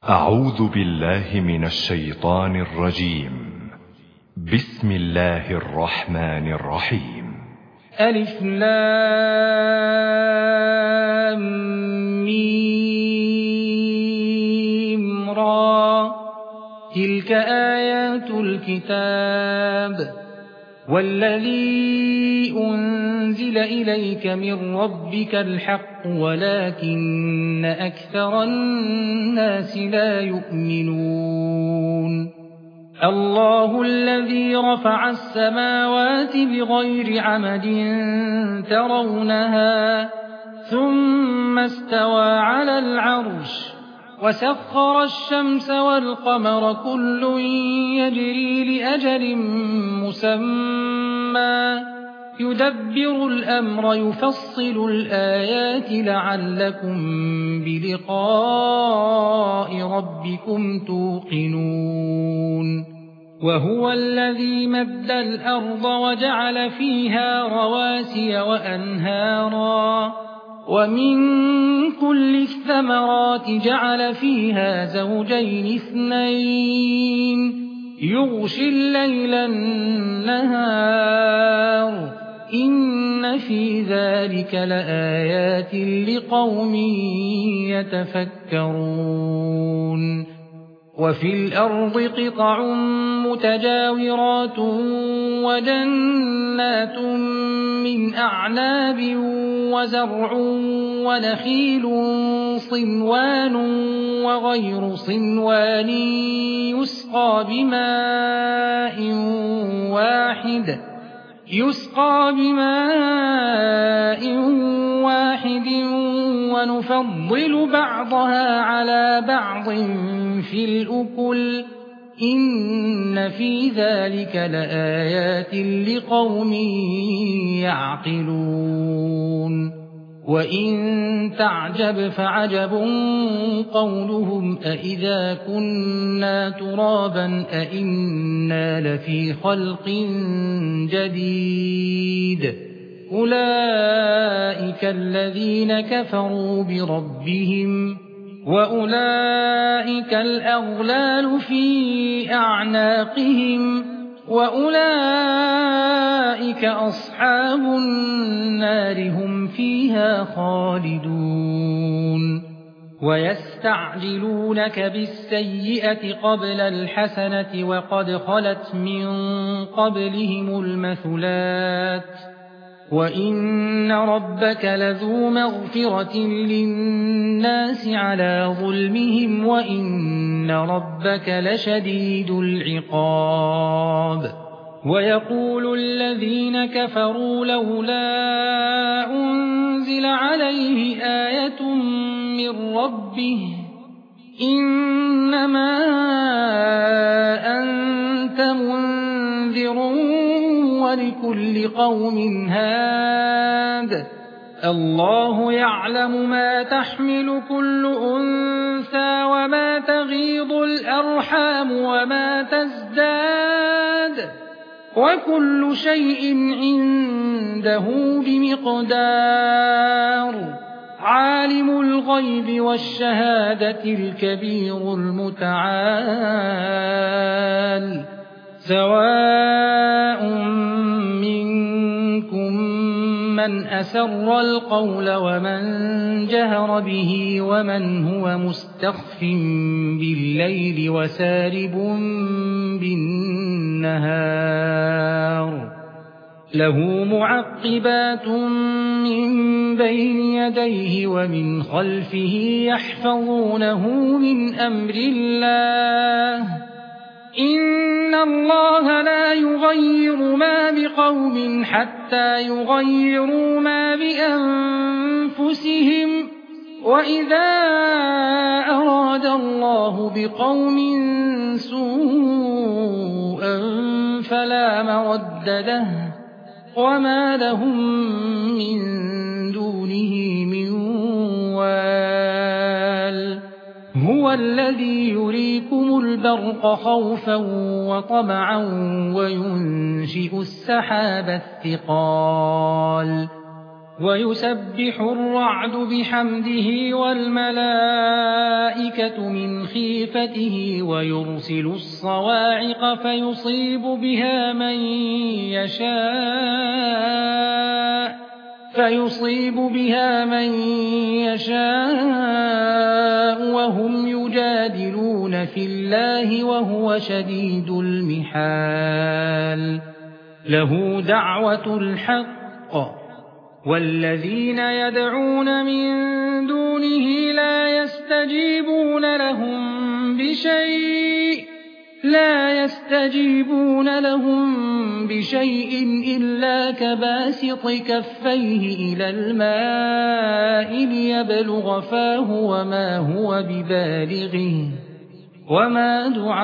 أعوذ بالله من الشيطان الرجيم. بسم الله الرحمن الرحيم. ألف لام ميم را، تلك آيات الكتاب والذي أنزل إليك من ربك الحق ولكن أكثر الناس لا يؤمنون. الله الذي رفع السماوات بغير عمد ترونها ثم استوى على العرش وسخر الشمس والقمر كل يجري لأجل مسمى يدبر الأمر يفصل الآيات لعلكم بلقاء ربكم توقنون. وهو الذي مد الأرض وجعل فيها رواسي وأنهارا ومن كل الثمرات جعل فيها زوجين اثنين يغشي الليل النهار إن في ذلك لآيات لقوم يتفكرون. وفي الأرض قطع متجاورات وجنات من أعناب وزرع ونخيل صنوان وغير صنوان يسقى بماء واحد ونفضل بعضها على بعض في الأكل إن في ذلك لآيات لقوم يعقلون. وإن تعجب فعجب قولهم أإذا كنا ترابا أإنا لفي خلق جديد أولئك الذين كفروا بربهم وأولئك الأغلال في أعناقهم وأولئك أصحاب النار هم فيها خالدون. ويستعجلونك بالسيئة قبل الحسنة وقد خلت من قبلهم المثلات وإن ربك لذو مغفرة للناس على ظلمهم وإن ربك لشديد العقاب. ويقول الذين كفروا لولا أنزل عليه آية من ربه إنما أنت منذر ولكل قوم هاد الله يعلم ما تحمل كل أنثى وما تغيض الأرحام وما تزداد وكل شيء عنده بمقدار. عالم الغيب والشهادة الكبير المتعال سواء منكم من أسر القول ومن جهر به ومن هو مستخف بالليل وسارب بالنهار له معقبات من بين يديه ومن خلفه يحفظونه من أمر الله إن الله لا يغير ما بقوم حتى يغيروا ما بأنفسهم وإذا أراد الله بقوم سوءا فلا مرد له وما لهم من دونه من وال. هو الذي يريكم البرق خوفا وطمعا وينشئ السحاب الثقال ويسبح الرعد بحمده والملائكة من خيفته ويرسل الصواعق فيصيب بها من يشاء وهم يجادلون في الله وهو شديد المحال له دعوة الحق والذين يدعون من دونه لا يستجيبون لهم بشيء إلا كباسط كفيه إلى الماء ليبلغ فاه وما هو ببالغه وما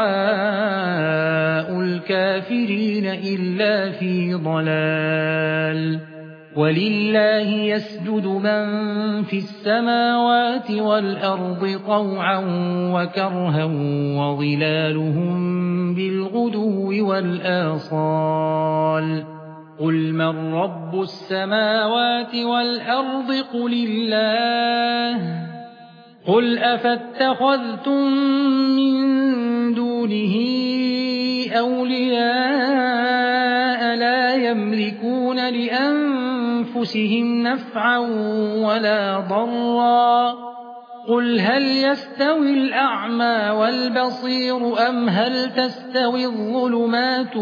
دعاء الكافرين إلا في ضلال ولله يسجد من في السماوات والأرض طوعا وكرها وظلالهم بالغدو والآصال قل من رب السماوات والأرض قل الله قل أفاتخذتم من دونه أولياء لا يملكون لأنفسهم نفعا ولا ضرا قل هل يستوي الأعمى والبصير أم هل تستوي الظلمات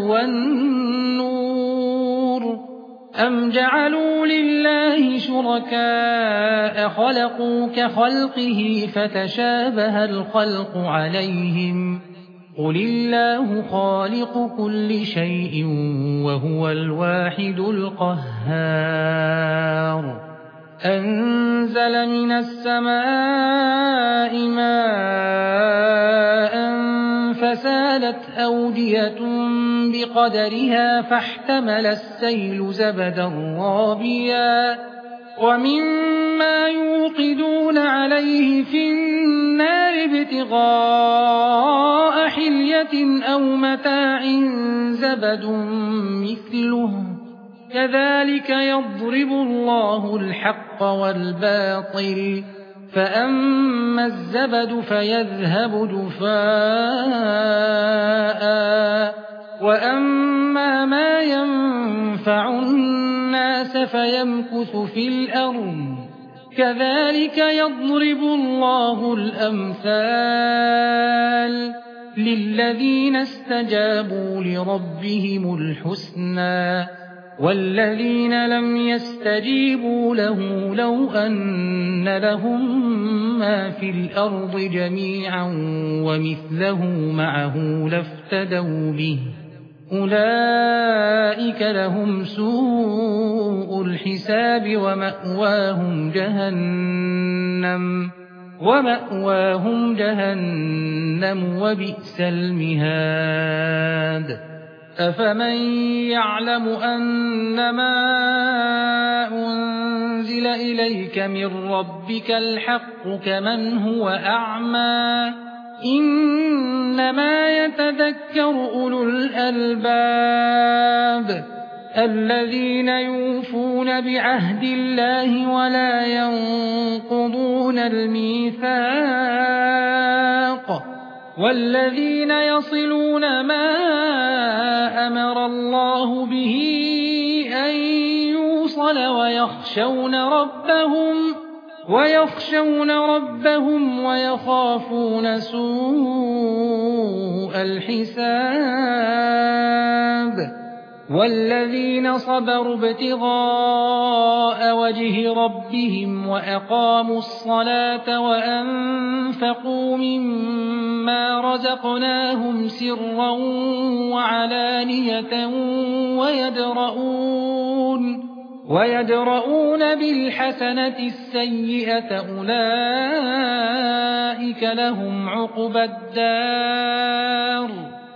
والنور أم جعلوا لله شركاء خلقوا كخلقه فتشابه الخلق عليهم قل الله خالق كل شيء وهو الواحد القهار أنزل من السماء ماء فسالت أودية بقدرها فاحتمل السيل زبدا رابيا ومما يوقدون عليه في النار ابتغاء حلية أو متاع زبد مثله كذلك يضرب الله الحق والباطل فأما الزبد فيذهب جفاء وأما ما ينفع الناس فيمكث في الأرض كذلك يضرب الله الأمثال للذين استجابوا لربهم الحسنى والذين لم يستجيبوا له لو أن لهم ما في الأرض جميعا ومثله معه لافتدوا به أولئك لهم سوء الحساب ومأواهم جهنم وبئس المهاد أفمن يعلم أنما أنزل إليك من ربك الحق كمن هو أعمى إنما يتذكر أولو الألباب الذين يوفون بعهد الله ولا ينقضون الميثاق والذين يصلون ما أمر الله به أن يوصل ويخشون ربهم ويخافون سوء الحساب والذين صبروا ابتغاء وجه ربهم وأقاموا الصلاة وأنفقوا مما رزقناهم سرا وعلانية ويدرؤون بالحسنة السيئة أولئك لهم عقبى الدار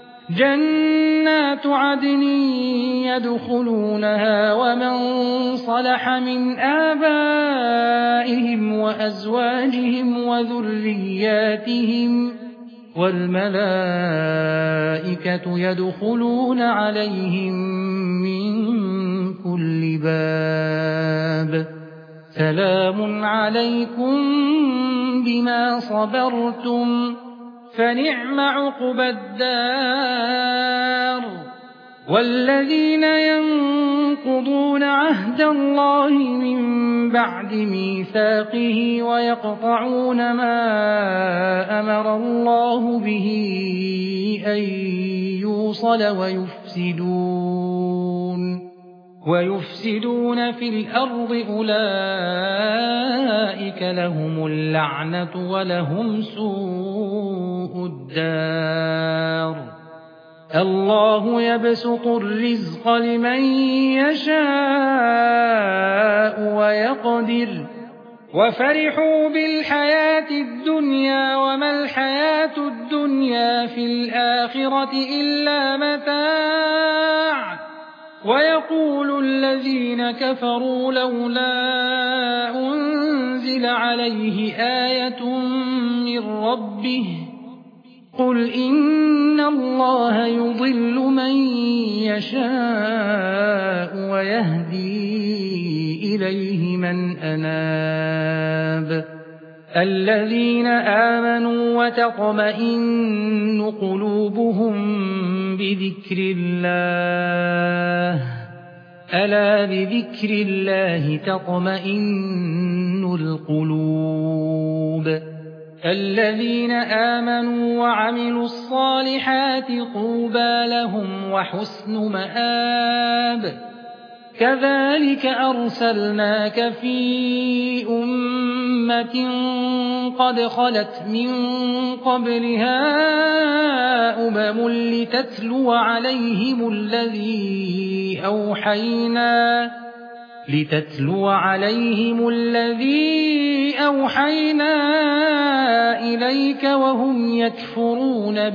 جنات عدن يدخلونها ومن صلح من آبائهم وأزواجهم وذرياتهم والملائكة يدخلون عليهم من كل باب سلام عليكم بما صبرتم فنعم عقبى الدار والذين ينقضون عهد الله من بعد ميثاقه ويقطعون ما أمر الله به أن يوصل ويفسدون في الأرض أولئك لهم اللعنة ولهم سوء الدار الله يبسط الرزق لمن يشاء ويقدر وفرحوا بالحياة الدنيا وما الحياة الدنيا في الآخرة إلا متاع ويقول الذين كفروا لولا أنزل عليه آية من ربه قل إن الله يضل من يشاء ويهدي إليه من أناب الذين آمنوا وتطمئن قلوبهم بذكر الله ألا بذكر الله تطمئن القلوب الذين آمنوا وعملوا الصالحات طوبى لهم وحسن مآب كذلك أرسلناك في أمة قد خلت من قبلها لتتلو عليهم الذي أوحينا إليك وهم يكفرون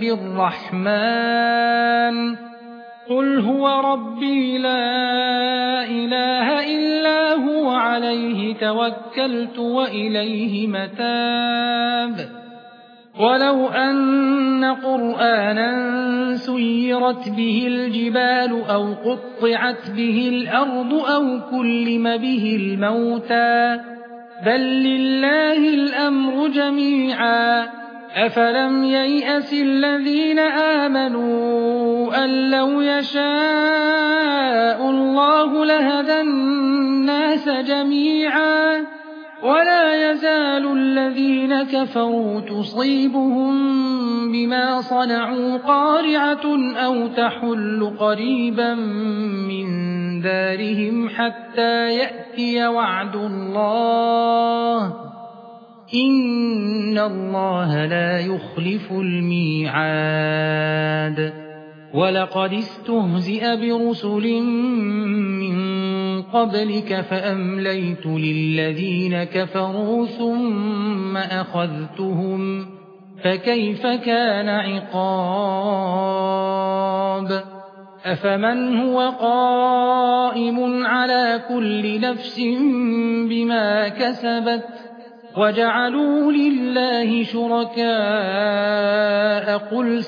بالرحمن قل هو ربي لا إله إلا هو عليه توكلت وإليه متاب ولو أن قرآنا سيرت به الجبال أو قطعت به الأرض أو كلم به الموتى بل لله الأمر جميعا أفلم ييأس الذين آمنوا أن لو يشاء الله لهدى الناس جميعا ولا يزال الذين كفروا تصيبهم بما صنعوا قارعة أو تحل قريبا من دارهم حتى يأتي وعد الله إن الله لا يخلف الميعاد ولقد استهزئ برسل من قبلك فأمليت للذين كفروا ثم أخذتهم فكيف كان عقاب أفمن هو قائم على كل نفس بما كسبت وجعلوا لله شركاء قل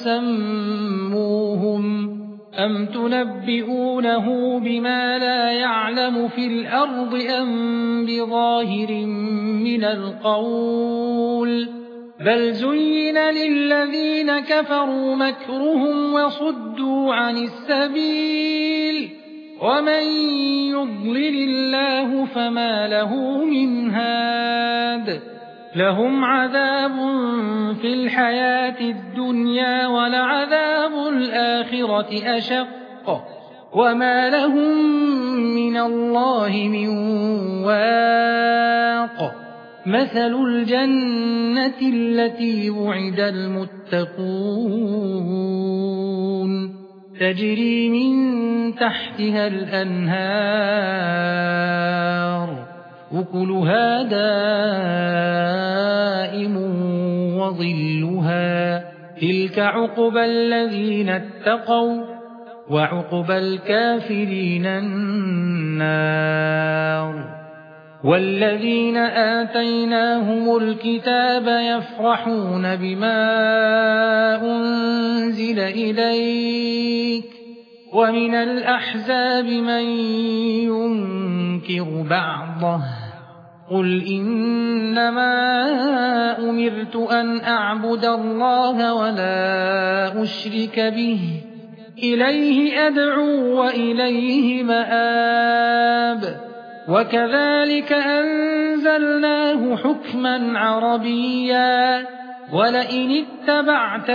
سموهم أم تنبئونه بما لا يعلم في الأرض أم بظاهر من القول بل زين للذين كفروا مكرهم وصدوا عن السبيل ومن يضلل الله فما له من هاد لهم عذاب في الحياة الدنيا ولعذاب الآخرة أشق وما لهم من الله من واق مثل الجنة التي وعد المتقون تجري من تحتها الأنهار أكلها دائم وظلها تلك عقبى الذين اتقوا وعقبى الكافرين النار والذين آتيناهم الكتاب يفرحون بما أنزل إليك ومن الأحزاب من ينكر بعضه قل إنما أمرت أن أعبد الله ولا أشرك به إليه أدعو وإليه مآب وكذلك أنزلناه حكما عربيا ولئن اتبعت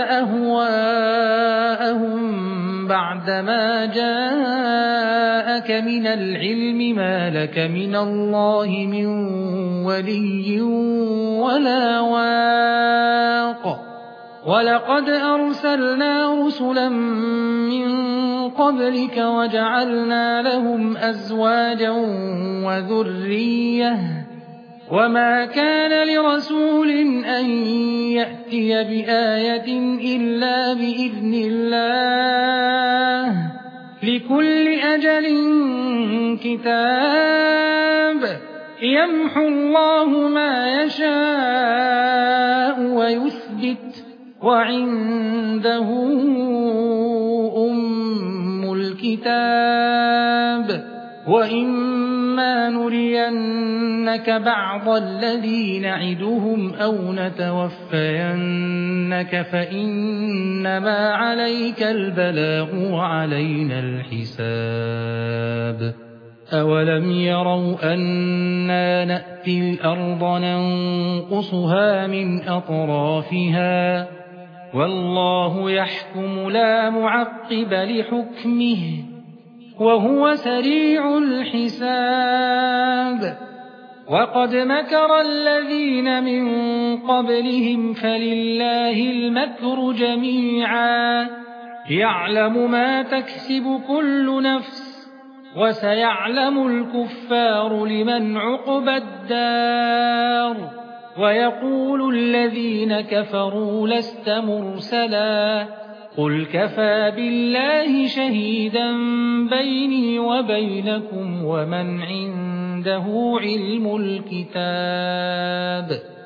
أهواءهم بعدما جاءك من العلم ما لك من الله من ولي ولا واق ولقد أرسلنا رسلا من قبلك وجعلنا لهم أزواجا وذرية وما كان لرسول أن يأتي بآية إلا بإذن الله لكل أجل كتاب يمحو الله ما يشاء ويثبت وعنده أم الكتاب وإما نرينك بعض الذي نعدهم أو نتوفينك فإنما عليك البلاغ وعلينا الحساب أولم يروا أنا نأتي الأرض ننقصها من أطرافها والله يحكم لا معقب لحكمه وهو سريع الحساب وقد مكر الذين من قبلهم فلله المكر جميعا يعلم ما تكسب كل نفس وسيعلم الكفار لمن عقبى الدار ويقول الذين كفروا لست مرسلا قل كفى بالله شهيدا بيني وبينكم ومن عنده علم الكتاب